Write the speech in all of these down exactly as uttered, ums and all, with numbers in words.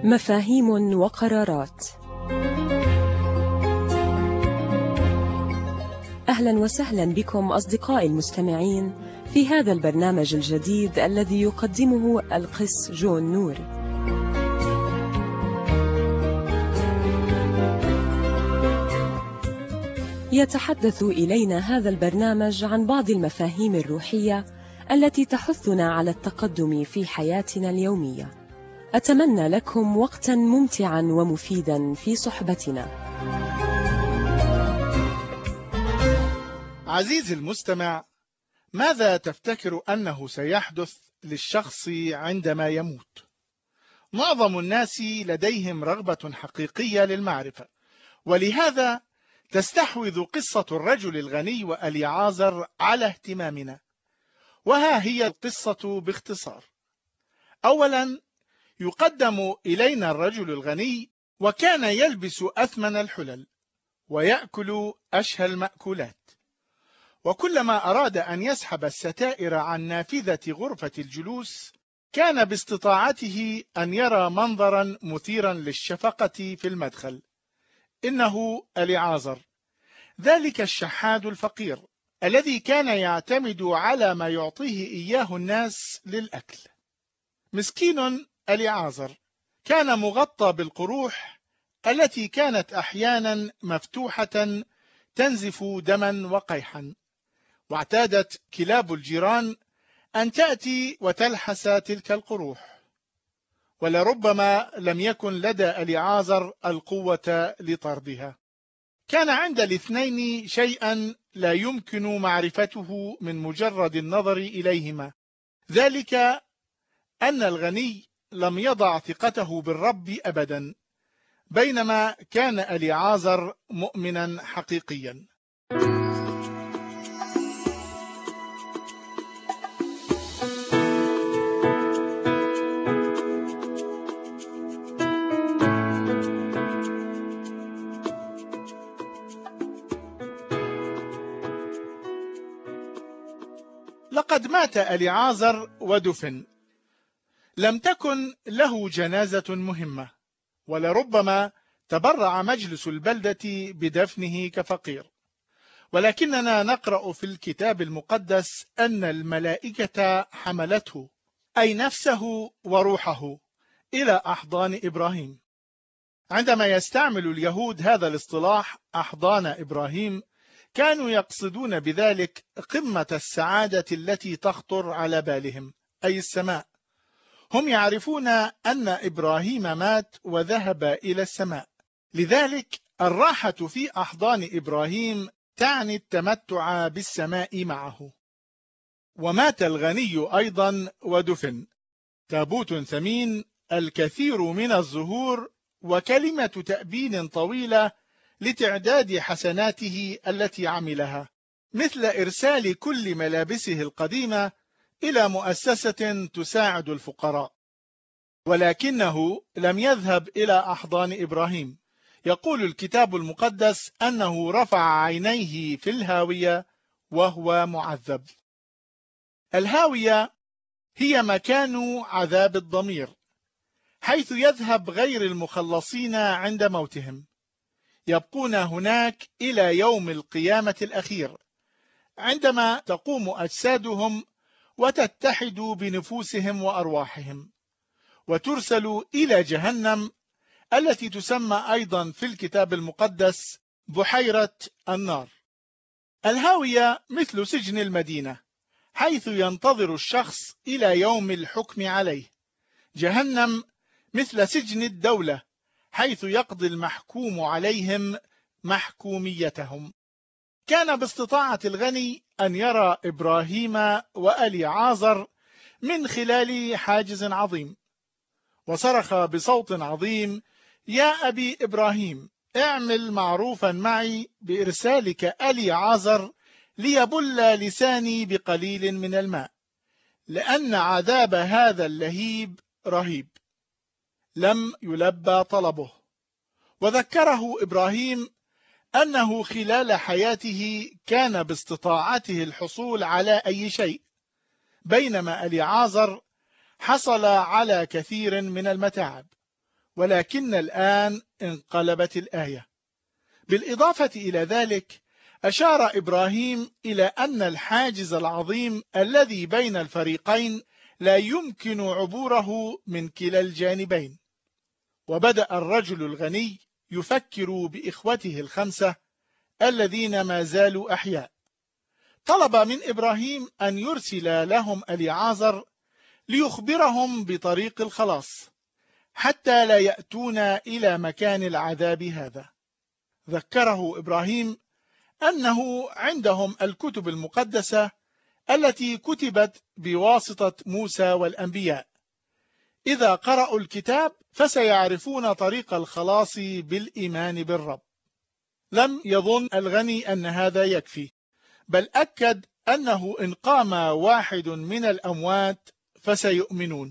مفاهيم وقرارات. أهلا وسهلا بكم أصدقائي المستمعين في هذا البرنامج الجديد الذي يقدمه القس جون نور. يتحدث إلينا هذا البرنامج عن بعض المفاهيم الروحية التي تحثنا على التقدم في حياتنا اليومية. أتمنى لكم وقتا ممتعا ومفيدا في صحبتنا. عزيزي المستمع، ماذا تفتكر أنه سيحدث للشخص عندما يموت؟ معظم الناس لديهم رغبة حقيقية للمعرفة، ولهذا تستحوذ قصة الرجل الغني وأليعازر على اهتمامنا. وها هي القصة باختصار. أولا، يقدم إلينا الرجل الغني وكان يلبس أثمن الحلل ويأكل أشهى المأكولات، وكلما أراد أن يسحب الستائر عن نافذة غرفة الجلوس كان باستطاعته أن يرى منظرا مثيرا للشفقة في المدخل. إنه أليعازر، ذلك الشحاد الفقير الذي كان يعتمد على ما يعطيه إياه الناس للأكل. مسكين أليعازر كان مغطى بالقروح التي كانت أحيانا مفتوحة تنزف دما وقيحا، واعتادت كلاب الجيران أن تأتي وتلحس تلك القروح، ولربما لم يكن لدى أليعازر القوة لطردها. كان عند الاثنين شيئا لا يمكن معرفته من مجرد النظر إليهما، ذلك أن الغني لم يضع ثقته بالرب أبدا، بينما كان أليعازر مؤمنا حقيقيا. لقد مات أليعازر ودفن. لم تكن له جنازة مهمة، ولربما تبرع مجلس البلدة بدفنه كفقير، ولكننا نقرأ في الكتاب المقدس أن الملائكة حملته، أي نفسه وروحه، إلى أحضان إبراهيم. عندما يستعمل اليهود هذا الاصطلاح أحضان إبراهيم، كانوا يقصدون بذلك قمة السعادة التي تخطر على بالهم، أي السماء. هم يعرفون أن إبراهيم مات وذهب إلى السماء، لذلك الراحة في أحضان إبراهيم تعني التمتع بالسماء معه. ومات الغني أيضا ودفن. تابوت ثمين، الكثير من الزهور، وكلمة تأبين طويلة لتعداد حسناته التي عملها، مثل إرسال كل ملابسه القديمة إلى مؤسسة تساعد الفقراء. ولكنه لم يذهب إلى أحضان إبراهيم. يقول الكتاب المقدس أنه رفع عينيه في الهاوية وهو معذب. الهاوية هي مكان عذاب الضمير، حيث يذهب غير المخلصين عند موتهم. يبقون هناك إلى يوم القيامة الأخير، عندما تقوم أجسادهم وتتحد بنفوسهم وأرواحهم، وترسل إلى جهنم التي تسمى أيضا في الكتاب المقدس بحيرة النار. الهاوية مثل سجن المدينة، حيث ينتظر الشخص إلى يوم الحكم عليه. جهنم مثل سجن الدولة، حيث يقضي المحكوم عليهم محكوميتهم. كان باستطاعة الغني أن يرى إبراهيم وأليعازر من خلال حاجز عظيم، وصرخ بصوت عظيم: يا أبي إبراهيم، اعمل معروفا معي بإرسالك أليعازر ليبل لساني بقليل من الماء، لأن عذاب هذا اللهيب رهيب. لم يلبى طلبه، وذكره إبراهيم أنه خلال حياته كان باستطاعته الحصول على أي شيء، بينما أليعازر حصل على كثير من المتاعب، ولكن الآن انقلبت الآية. بالإضافة إلى ذلك أشار إبراهيم إلى أن الحاجز العظيم الذي بين الفريقين لا يمكن عبوره من كلا الجانبين. وبدأ الرجل الغني يفكر بإخوته الخمسة الذين ما زالوا أحياء. طلب من إبراهيم أن يرسل لهم أليعازر ليخبرهم بطريق الخلاص حتى لا يأتون إلى مكان العذاب هذا. ذكره إبراهيم أنه عندهم الكتب المقدسة التي كتبت بواسطة موسى والأنبياء. إذا قرأوا الكتاب فسيعرفون طريق الخلاص بالإيمان بالرب. لم يظن الغني أن هذا يكفي، بل أكد أنه إن قام واحد من الأموات فسيؤمنون.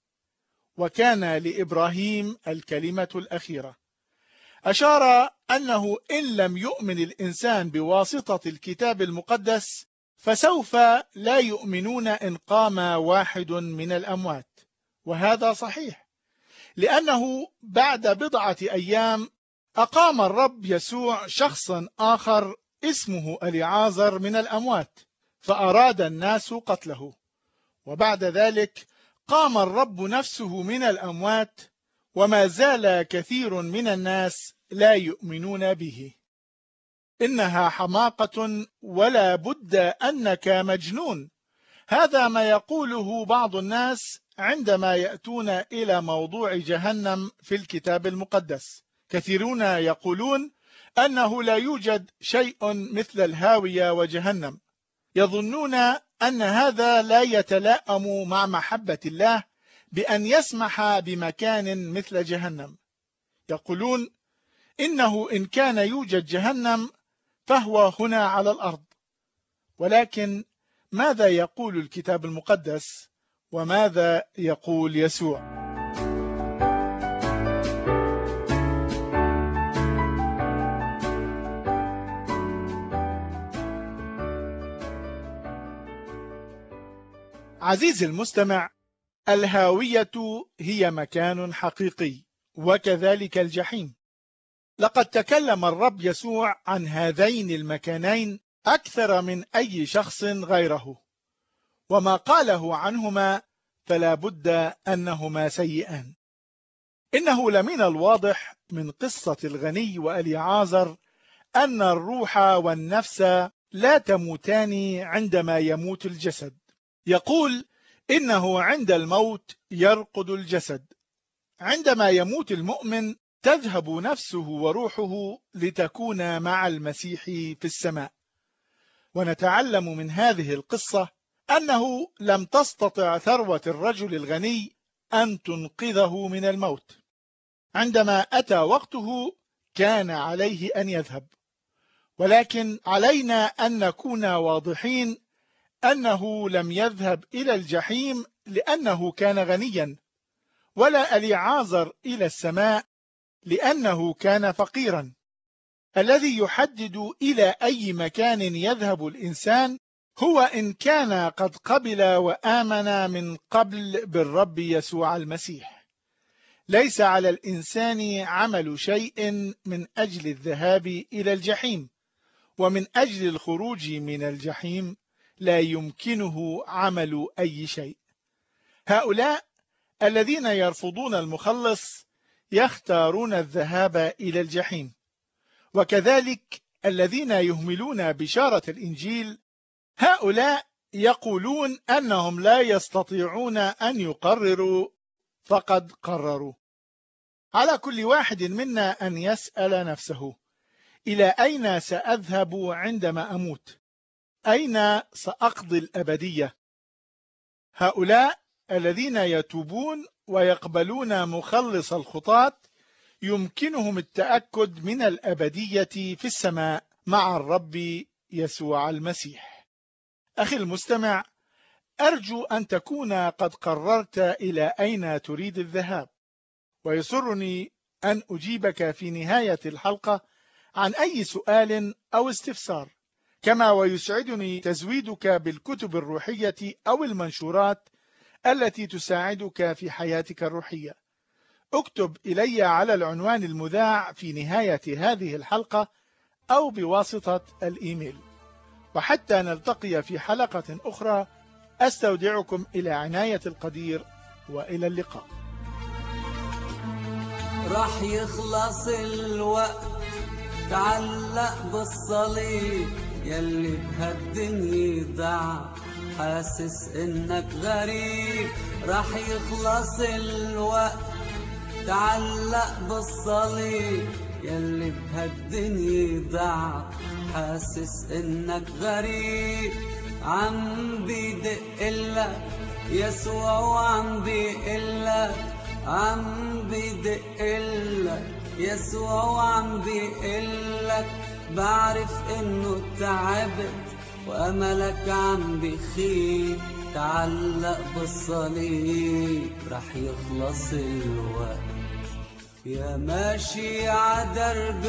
وكان لإبراهيم الكلمة الأخيرة. أشار أنه إن لم يؤمن الإنسان بواسطة الكتاب المقدس فسوف لا يؤمنون إن قام واحد من الأموات. وهذا صحيح، لأنه بعد بضعة أيام أقام الرب يسوع شخصا آخر اسمه أليعازر من الأموات، فأراد الناس قتله. وبعد ذلك قام الرب نفسه من الأموات، وما زال كثير من الناس لا يؤمنون به. إنها حماقة ولا بد أنك مجنون. هذا ما يقوله بعض الناس عندما يأتون إلى موضوع جهنم في الكتاب المقدس. كثيرون يقولون أنه لا يوجد شيء مثل الهاوية وجهنم. يظنون أن هذا لا يتلائم مع محبة الله بأن يسمح بمكان مثل جهنم. يقولون إنه إن كان يوجد جهنم فهو هنا على الأرض. ولكن ماذا يقول الكتاب المقدس؟ وماذا يقول يسوع؟ عزيزي المستمع، الهاوية هي مكان حقيقي، وكذلك الجحيم. لقد تكلم الرب يسوع عن هذين المكانين أكثر من أي شخص غيره، وما قاله عنهما فلا بد أنهما سيئان. إنه لمن الواضح من قصة الغني وأليعازر أن الروح والنفس لا تموتان عندما يموت الجسد. يقول إنه عند الموت يرقد الجسد. عندما يموت المؤمن تذهب نفسه وروحه لتكون مع المسيح في السماء. ونتعلم من هذه القصة أنه لم تستطع ثروة الرجل الغني أن تنقذه من الموت. عندما أتى وقته كان عليه أن يذهب، ولكن علينا أن نكون واضحين أنه لم يذهب إلى الجحيم لأنه كان غنيا، ولا أليعازر إلى السماء لأنه كان فقيرا. الذي يحدد إلى أي مكان يذهب الإنسان هو إن كان قد قبل وآمن من قبل بالرب يسوع المسيح. ليس على الإنسان عمل شيء من أجل الذهاب إلى الجحيم، ومن أجل الخروج من الجحيم لا يمكنه عمل أي شيء. هؤلاء الذين يرفضون المخلص يختارون الذهاب إلى الجحيم، وكذلك الذين يهملون بشارة الإنجيل هؤلاء يقولون أنهم لا يستطيعون أن يقرروا، فقد قرروا. على كل واحد منا أن يسأل نفسه: إلى أين سأذهب عندما أموت؟ أين سأقضي الأبدية؟ هؤلاء الذين يتوبون ويقبلون مخلص الخطاة يمكنهم التأكد من الأبدية في السماء مع الرب يسوع المسيح. أخي المستمع، أرجو أن تكون قد قررت إلى أين تريد الذهاب، ويسرني أن أجيبك في نهاية الحلقة عن أي سؤال أو استفسار، كما ويسعدني تزويدك بالكتب الروحية أو المنشورات التي تساعدك في حياتك الروحية. اكتب إلي على العنوان المذاع في نهاية هذه الحلقة أو بواسطة الإيميل. وحتى نلتقي في حلقة أخرى أستودعكم إلى عناية القدير، وإلى اللقاء. راح يخلص الوقت، تعلق بالصليب يلي بهالدنيا ضاع، حاسس انك غريب. راح يخلص الوقت، تعلق بالصليب يلي بهالدنيا ضاع، حاسس انك غريب. عم بيدقلك يسوع وعم بيقلك، عم بيدقلك يسوع وعم بيقلك، بعرف انه تعبت واملك عم بخيب، تعلق بالصليب رح يخلص الوقت. يا ماشي عدرب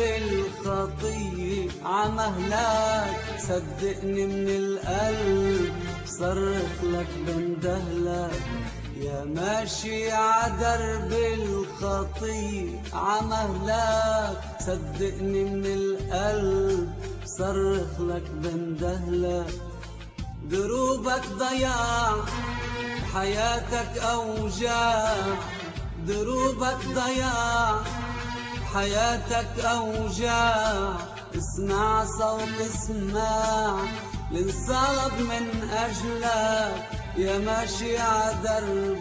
الخطية عمهلك، صدقني من القلب صرخ لك بندهلك. يا ماشي عدرب الخطية عمهلك، صدقني من القلب صرخ لك بندهلك. دروبك ضياع، حياتك أوجاع، دروبك ضياع، حياتك أوجاع. اسمع صوت اسمع لانصلب من أجلك. يا ماشي عدرب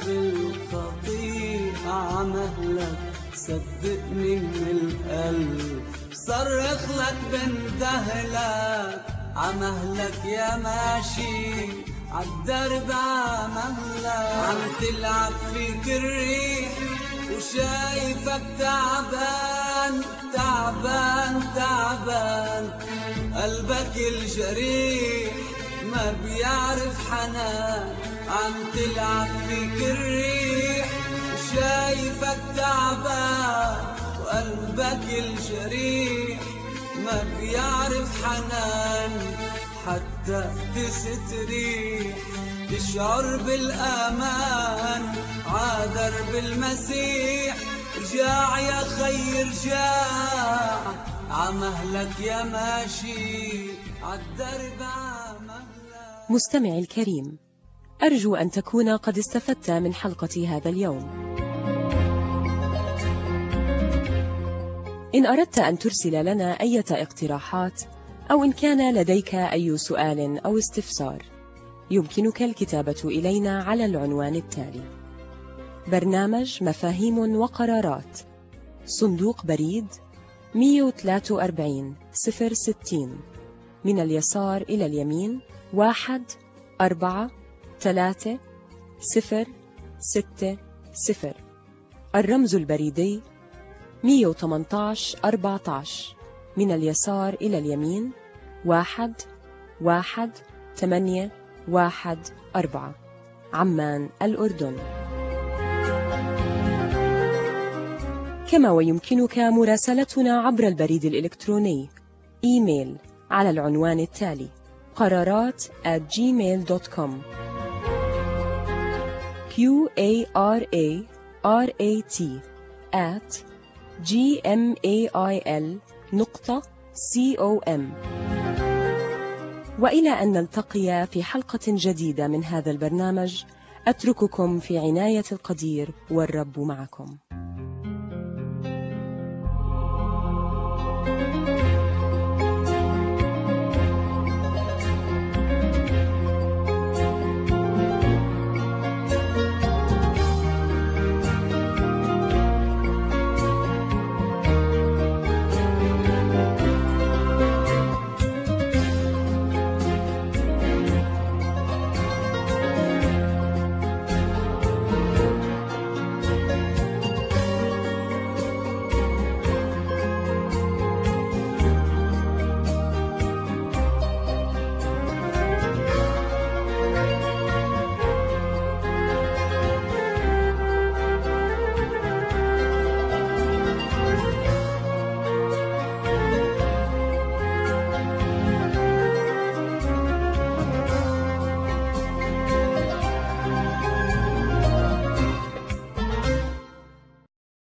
الخطيئة عمهلك، صدقني من القلب صرخ لك بندهلك. عمهلك يا ماشي عالدرب عمهلك، عم تلعب فيك الريح وشايفك تعبان تعبان تعبان. قلبك الجريح ما بيعرف حنان، عم تلعب فيك الريح وشايفك تعبان. وقلبك الجريح ما بيعرف حنان، حتى تستريح تشعر بالأمان. عادرب المسيح رجاع يا خي رجاع، عمهلك يا ماشي عالدرب عمهلك. مستمعي الكريم، أرجو أن تكون قد استفدت من حلقة هذا اليوم. إن أردت أن ترسل لنا أي اقتراحات أو إن كان لديك أي سؤال أو استفسار، يمكنك الكتابة إلينا على العنوان التالي: برنامج مفاهيم وقرارات، صندوق بريد مئة وثلاثة وأربعين صفر ستين، من اليسار إلى اليمين واحد أربعة ثلاثة صفر ستة صفر. الرمز البريدي مئة وثمانية عشر أربعة عشر، من اليسار إلى اليمين واحد واحد ثمانية واحد أربعة، عمان الأردن. كما ويمكنك مراسلتنا عبر البريد الإلكتروني إيميل على العنوان التالي: قرارات at gmail dot com. q a r a r a t at gmail نقطة com. وإلى أن نلتقي في حلقة جديدة من هذا البرنامج، أترككم في عناية القدير والرب معكم.